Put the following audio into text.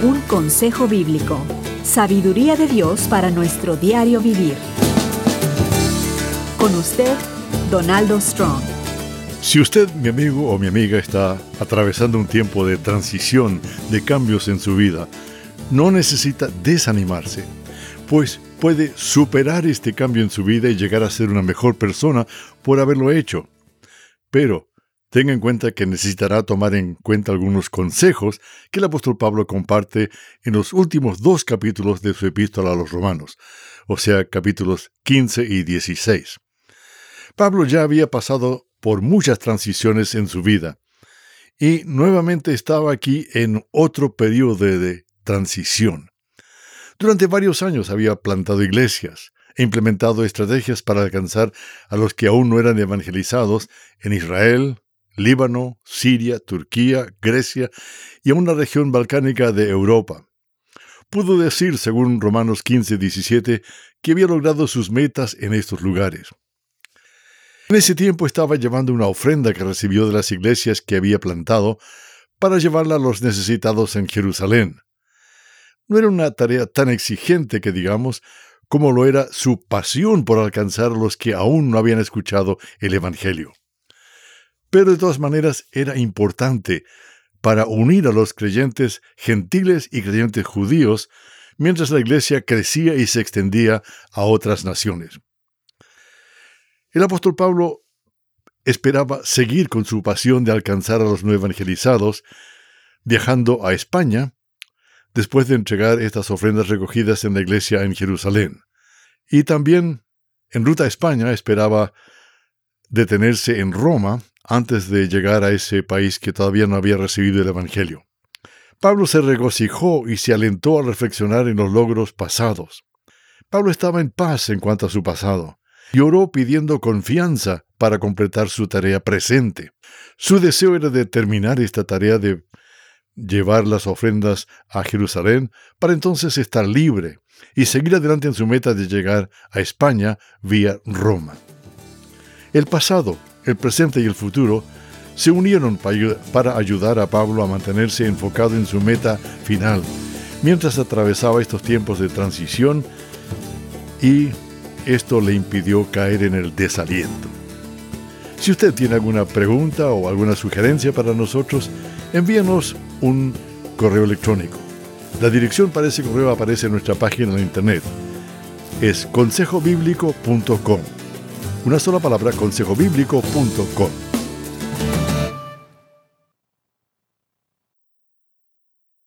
Un consejo bíblico. Sabiduría de Dios para nuestro diario vivir. Con usted, Donaldo Strong. Si usted, mi amigo o mi amiga, está atravesando un tiempo de transición, de cambios en su vida, no necesita desanimarse, pues puede superar este cambio en su vida y llegar a ser una mejor persona por haberlo hecho. Pero tenga en cuenta que necesitará tomar en cuenta algunos consejos que el apóstol Pablo comparte en los últimos 2 capítulos de su epístola a los Romanos, o sea, capítulos 15 y 16. Pablo ya había pasado por muchas transiciones en su vida y nuevamente estaba aquí en otro periodo de transición. Durante varios años había plantado iglesias e implementado estrategias para alcanzar a los que aún no eran evangelizados en Israel, Líbano, Siria, Turquía, Grecia y a una región balcánica de Europa. Pudo decir, según Romanos 15:17, que había logrado sus metas en estos lugares. En ese tiempo estaba llevando una ofrenda que recibió de las iglesias que había plantado para llevarla a los necesitados en Jerusalén. No era una tarea tan exigente que digamos, como lo era su pasión por alcanzar a los que aún no habían escuchado el Evangelio. Pero de todas maneras era importante para unir a los creyentes gentiles y creyentes judíos mientras la iglesia crecía y se extendía a otras naciones. El apóstol Pablo esperaba seguir con su pasión de alcanzar a los no evangelizados, viajando a España, después de entregar estas ofrendas recogidas en la iglesia en Jerusalén. Y también, en ruta a España, esperaba detenerse en Roma antes de llegar a ese país que todavía no había recibido el Evangelio. Pablo se regocijó y se alentó a reflexionar en los logros pasados. Pablo estaba en paz en cuanto a su pasado. Y oró pidiendo confianza para completar su tarea presente. Su deseo era de terminar esta tarea de llevar las ofrendas a Jerusalén para entonces estar libre y seguir adelante en su meta de llegar a España vía Roma. El pasado, el presente y el futuro se unieron para ayudar a Pablo a mantenerse enfocado en su meta final, mientras atravesaba estos tiempos de transición y esto le impidió caer en el desaliento. Si usted tiene alguna pregunta o alguna sugerencia para nosotros, envíenos un correo electrónico. La dirección para ese correo aparece en nuestra página de internet. Es consejobiblico.com. Una sola palabra, consejobiblico.com.